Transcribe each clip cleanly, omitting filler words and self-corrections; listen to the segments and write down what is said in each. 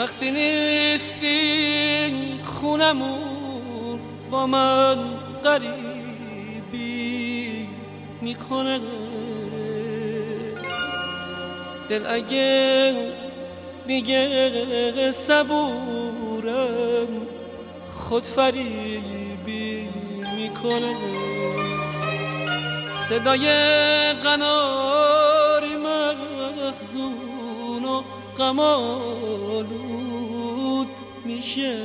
وقتی نیستی خونمون با من غریبی میکنه دل، اگه میگه صبورم خود فریبی میکنه. صدای قناری محزون و غم‌آلود میشه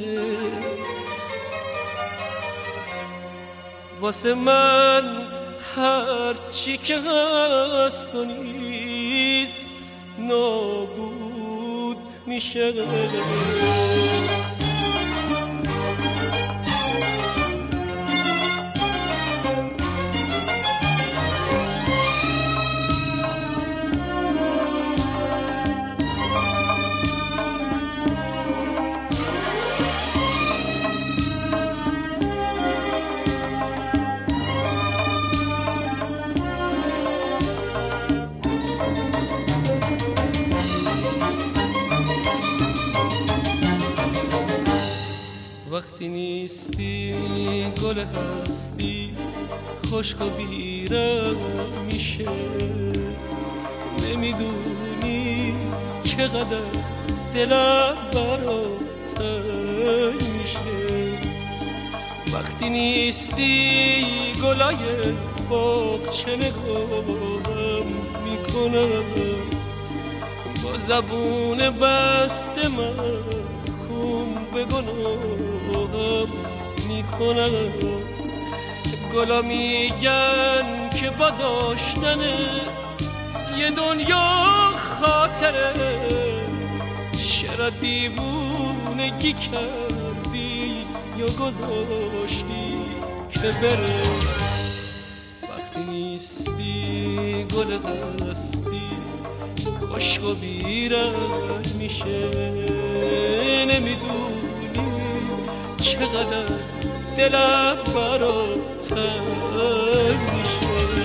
واسه من، هر چی که هست و نیست نابود میشه. وقتی نیستی گل هستی خشک و بیرم میشه، نمیدونی چقدر دلم برات تنگ میشه. وقتی نیستی گلای باغچه نگاهم میکنم، با زبون بسته من خون به گناهم میکنم. گلا میگن که با داشتن یه دنیا خاطره، چرا دیوونگی کردی یا گذاشتی که بره. وقتی نیستی گل هستی خشک و بیرنگ میشه، نمیدونی چقدر دلم برات تنگ میشه.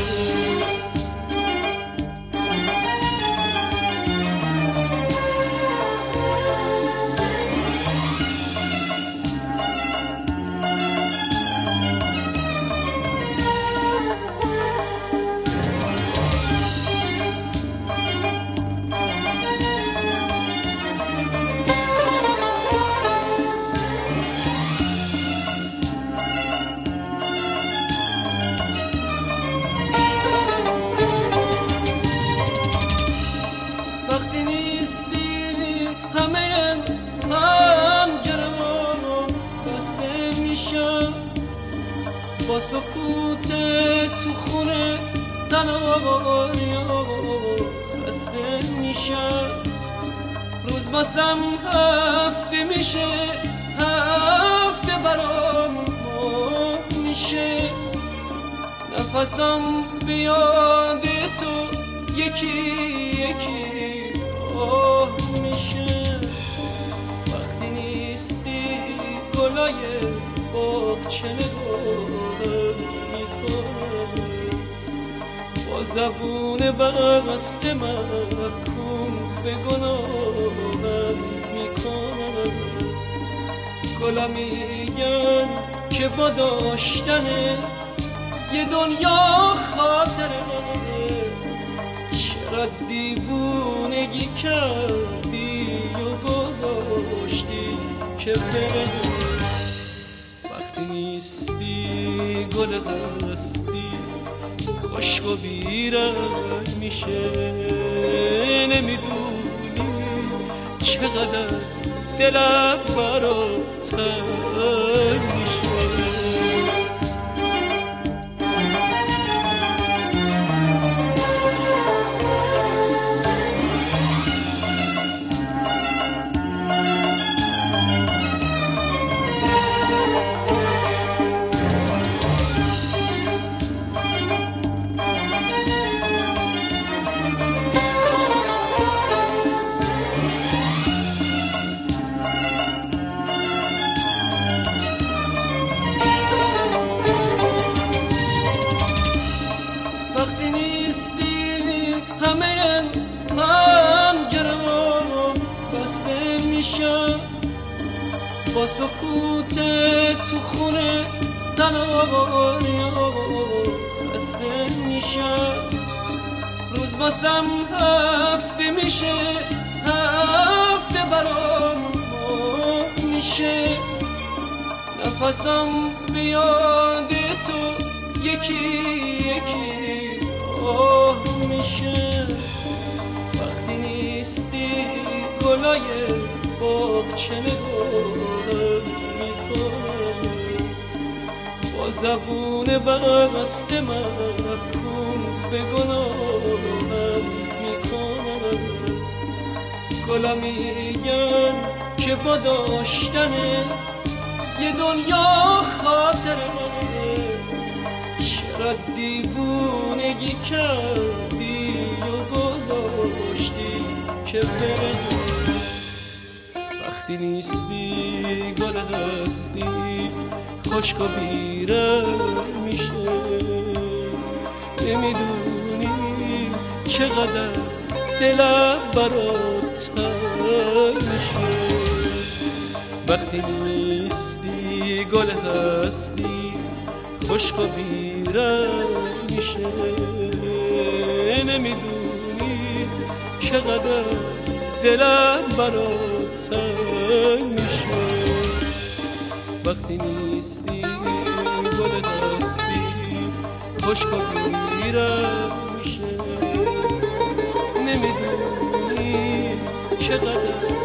وقتی نیستی همه پنجره‌ها بسته میشن، با سکوت تو خونه قناریا خسته میشن. روز واسم هفته میشه، هفته برام ماه میشه. نفسم بیاد تو یکی یکی آه میشه. وقتی نیستی گلای باغچه نگاهم میکنه، با زبون بسته محکوم به گناهم میکنه. گلا میگن که با داشتن یه دنیا خاطره، چرا دیوونگی کردی و گذاشتی که بره. وقتی نیستی گل هستی خشک و بیرنگ میشه، نمیدونی چقدر دلم برات تنگ میشه. تو خونه تنهایی خسته میشم، روز واسم هفته میشه، هفته برام میشه، نفسم بیاد تو یکی یکی آه میشه. وقتی نیستی گلای باغچه نگاهم میکنم، با زبون بسته محکوم به گناهم میکنم. گلا میگن که با داشتن یه دنیا خاطره، چرا دیوونگی کردی و گذاشتی که بره. وقتی نیستی گل هستی خشک و بیره میشه، نمیدونی چقدر دلم برات تنگ میشه. وقتی نیستی گل هستی خشک و بیره میشه، نمیدونی چقدر دلم برات تنگ میشه. وقتی نیستی گل هستی خشک و بیره میشه، نمیدونی چقدر